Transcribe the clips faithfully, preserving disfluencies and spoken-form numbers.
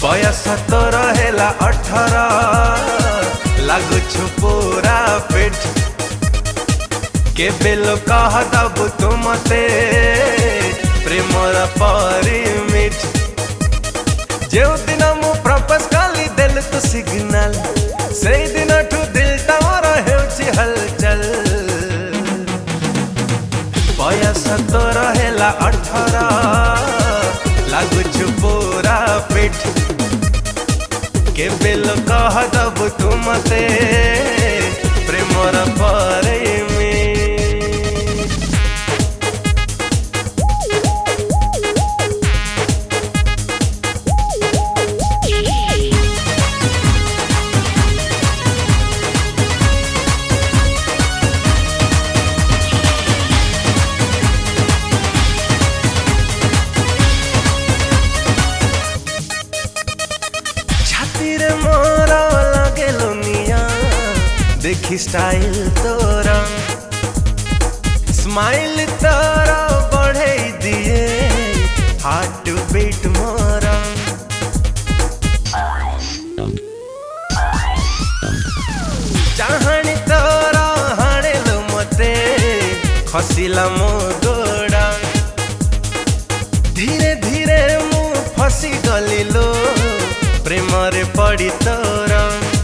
बयस तो रहेला अठारह लगुछु पूरा फिट केबे लोक दबु तू मते प्रेमर परिमिट जो दिन मु प्रपोज कली देल तू सिग्नल से दिन ठू दिल मोर हेउछि हलचल बयस तो रहेला अठारह लगुछु पूरा फिट केबे लोक दबु तू मते प्रेमर परिमिट मोरा लगे लुनिया देखी स्टाइल तोरा स्माइल तोरा बढ़े दिए हार्ट बीट मोरा चाहनी तोरा हाणे लो मते खसिला मो गोड़ा धीरे धीरे मु फसी गली लो प्रेमरे पड़ी तोरा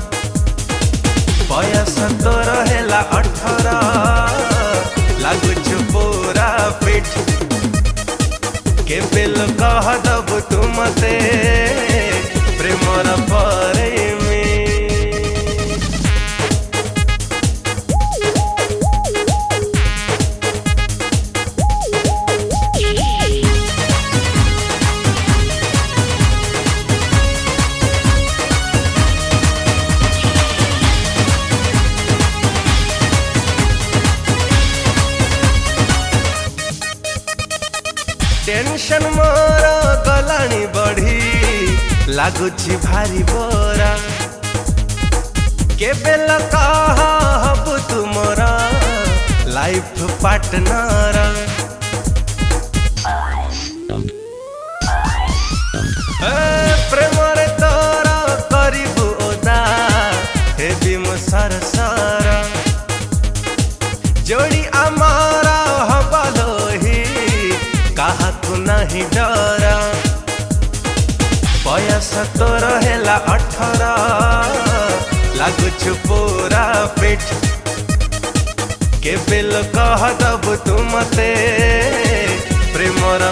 बयस तो रहेला अठारह लगुछु पूरा फिट केबे लोक दबु तू मते प्रेमर परिमिट टेंशन मोर गलानी बढ़ी लगुछि भारी बोरा केबे लोक हबु तू मोरा लाइफ पार्टनर प्रेमरे तोरा करिबु ओदा हेबी मो सरसर जोड़ी आमारा हबलोही काहाकु नहीं डरा बयस तो रहेला अठारह लगुछु पूरा फिट केबे लोक दबु तू मते प्रेमर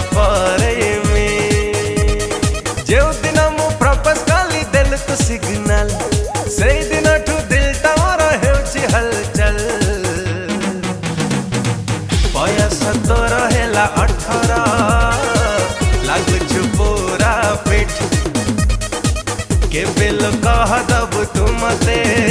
परिमिट जो दिन मु प्रपोज कली देल तू सिग्नल से दिन ठू दिल मोर हेउछि हलचल बयस तो रहेला अठारह लगुछु पूरा फिट केबे लोक दबु तू मते